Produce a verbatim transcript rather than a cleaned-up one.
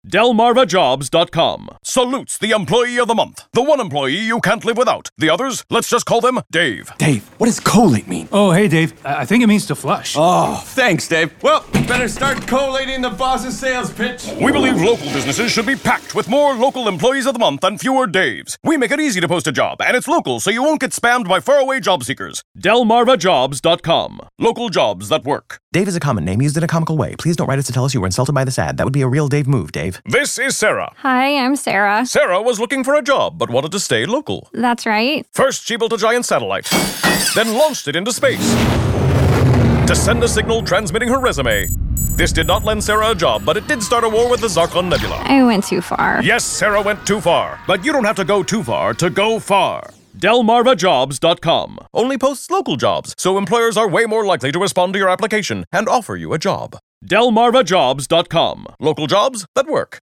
Delmarva Jobs dot com salutes the Employee of the Month. The one employee you can't live without. The others, let's just call them Dave. Dave, what does collate mean? Oh, hey, Dave. I I think it means to flush. Oh, thanks, Dave. Well, better start collating the boss's sales pitch. We believe local businesses should be packed with more local Employees of the Month and fewer Daves. We make it easy to post a job, and it's local, so you won't get spammed by faraway job seekers. Delmarva Jobs dot com. Local jobs that work. Dave is a common name used in a comical way. Please don't write us to tell us you were insulted by this ad. That would be a real Dave move, Dave. This is Sarah. Hi, I'm Sarah. Sarah was looking for a job, but wanted to stay local. That's right. First, she built a giant satellite, then launched it into space to send a signal transmitting her resume. This did not lend Sarah a job, but it did start a war with the Zarkon Nebula. I went too far. Yes, Sarah went too far, but you don't have to go too far to go far. Delmarva Jobs dot com only posts local jobs, so employers are way more likely to respond to your application and offer you a job. Delmarva Jobs dot com. Local jobs that work.